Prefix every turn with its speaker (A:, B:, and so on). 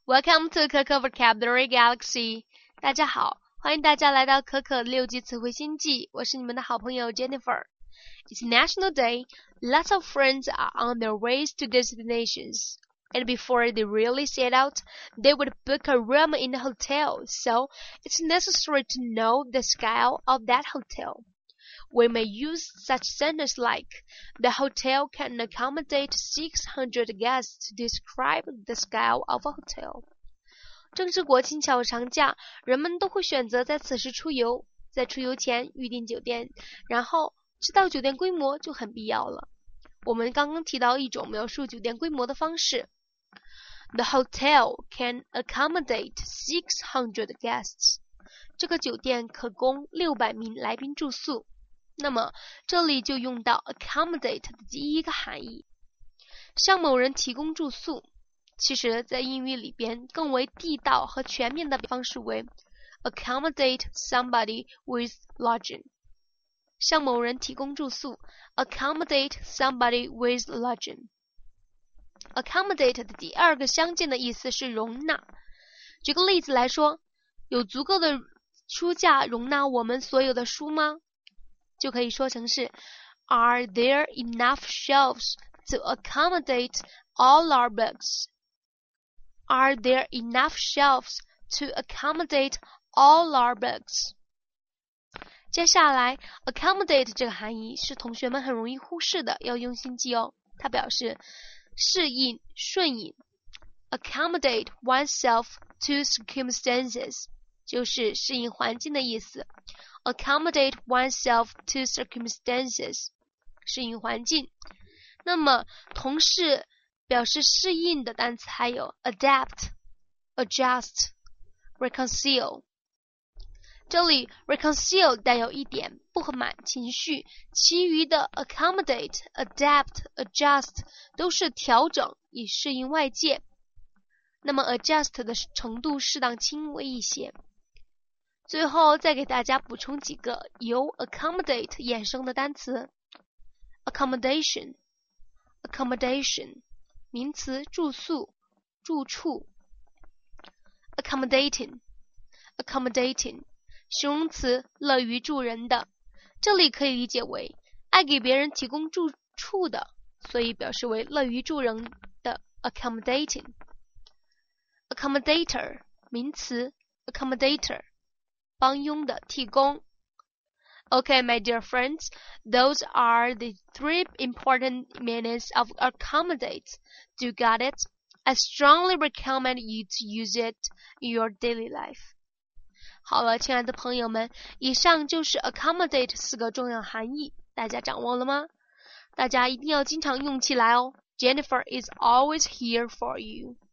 A: Welcome to 可可 Vocabulary Galaxy. 大家好，欢迎大家来到可可6级词汇星际，我是你们的好朋友 Jennifer. It's National Day. Lots of friends are on their ways to destinations. And before they really set out, they would book a room in a hotel, so it's necessary to know the scale of that hotel. We may use such sentences like, the hotel can accommodate 600 guests to describe the scale of a hotel. 正值国庆小长假，人们都会选择在此时出游，在出游前预订酒店，然后知道酒店规模就很必要了。我们刚刚提到一种描述酒店规模的方式。The hotel can accommodate 600 guests. 这个酒店可供600名来宾住宿。那么这里就用到 accommodate 的第一个含义，向某人提供住宿。其实在英语里边更为地道和全面的方式为 accommodate somebody with lodging. 向某人提供住宿 accommodate somebody with lodging. Accommodate 的第二个相近的意思是容纳。举个例子来说，有足够的书架容纳我们所有的书吗？就可以说成是 Are there enough shelves to accommodate all our books? Are there enough shelves to accommodate all our books? 接下来 accommodate 这个含义是同学们很容易忽视的，要用心记哦。它表示适应顺应。 Accommodate oneself to circumstances 就是适应环境的意思。Accommodate oneself to circumstances 适应环境。那么同时表示适应的单词还有 adapt, adjust, reconcile。 这里 reconcile 带有一点不满情绪，其余的 accommodate, adapt, adjust 都是调整以适应外界。那么 adjust 的程度适当轻微一些。最后再给大家补充几个由 accommodate 衍生的单词。 accommodation, accommodation 名词住宿、住处。 accommodating, accommodating 形容词乐于助人的，这里可以理解为爱给别人提供住处的，所以表示为乐于助人的 accommodating。 accommodator 名词 accommodator 帮佣的、提供。 Okay, my dear friends, those are the 3 important meanings of accommodate. Do you got it? I strongly recommend you to use it in your daily life. 好了，亲爱的朋友们，以上就是 accommodate 4个重要含义，大家掌握了吗？大家一定要经常用起来哦。Jennifer is always here for you.